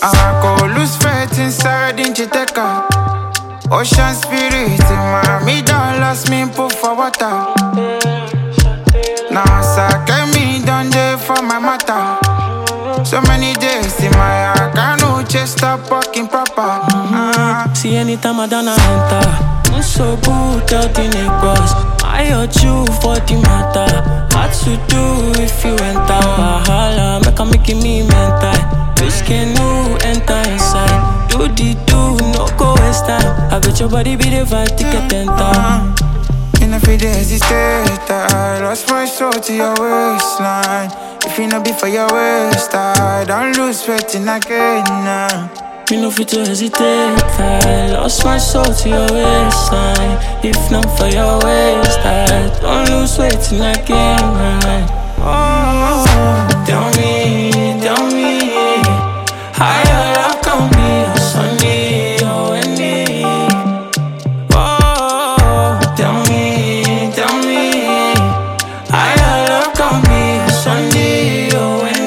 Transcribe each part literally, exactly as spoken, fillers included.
I go lose faith inside in Chiteka. Ocean spirit in Miami, don't lost me put for water. Now sake me done there for my matter. So many days in my heart, I know just stop walking proper. Mm-hmm. See anytime I done I enter, I'm so good out the neighbors. I hurt you for the matter. Hard to do if you enter. Wahala, make a making me mental. This can you enter inside. Do the do, no go waste time. I bet your body be the vibe, ticket enter. In a few days, hesitate. I lost my soul to your waistline. If you not be for your waist, I don't lose faith in again now. Me no fit to hesitate. I lost my soul to your waistline. If not for your waist, I don't lose weight in again. Oh, tell me, tell me, how your love can be on Sunday or Wednesday. Oh, tell me, tell me, how your love can be on Sunday or Wednesday.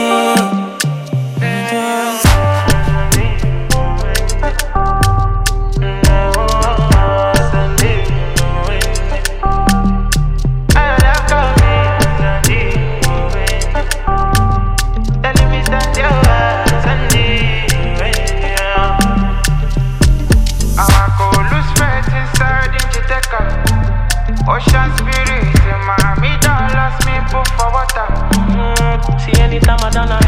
Ocean spirit in Miami, don't lost me put for water. Mm-hmm. See anytime I done